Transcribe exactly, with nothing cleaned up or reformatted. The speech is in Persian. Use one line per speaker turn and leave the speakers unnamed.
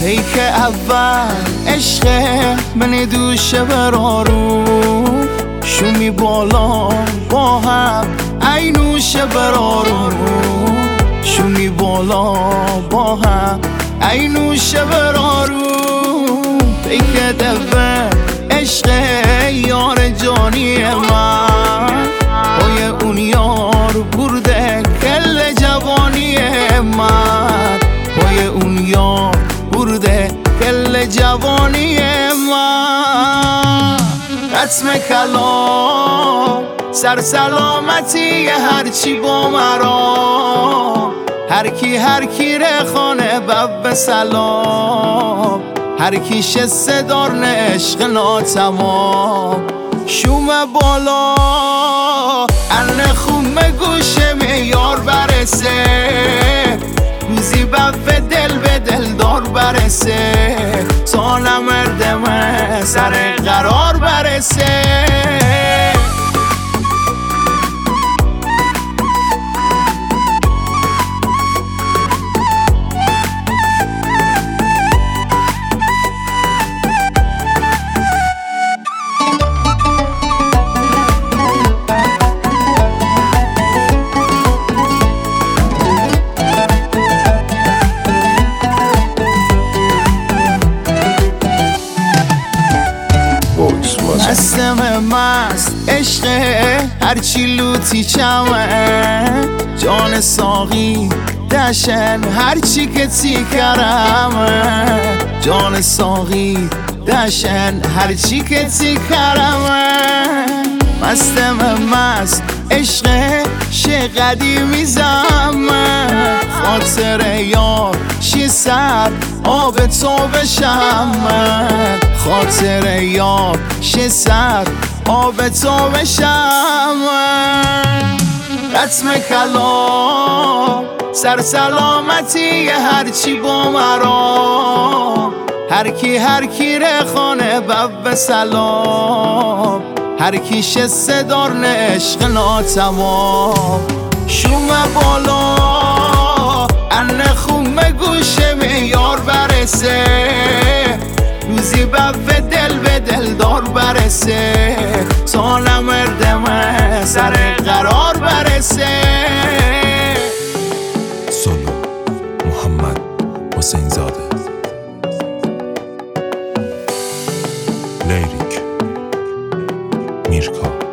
ای که اول عشق من دوشه برارو شومی بالا با هم اینوشه برارو شومی بالا با هم اینوشه برارو ای که دفه عشق یار جانی من پای اون یار برده کل جوانی من پای اون یار برده کل جوانی من ختم کلام سر سلامتی هرچی با مرا هر کی هر کی رخانه بب سلام هر کی شسته دار عشق ناتمام شوم بالا ان خوم گوشه میار برسه روزی بب دل به دل دار برسه تا نمردمه سر قرار برسه مستم مست عشق هرچی لوتی چمه جان ساقی دشن هرچی که تی کرمه جان ساقی دشن هرچی که تی کرمه مستم مست عشق شه قدیمی زمه خاطر یار شی سر آب تو بشمه خاطر یار شی سر آب تو بشمه ختم کلام سر سلامتی هرچی با مرا هر کی هر کی رخانه بب سلام هر کی شسته دار عشق ناتمام شوم بالا ان خوم گوشه میار برسه روزی بب دل به دل دار برسه تا نمردمه سر قرار برسه
سولو محمد حسین زاده لیریک میرکا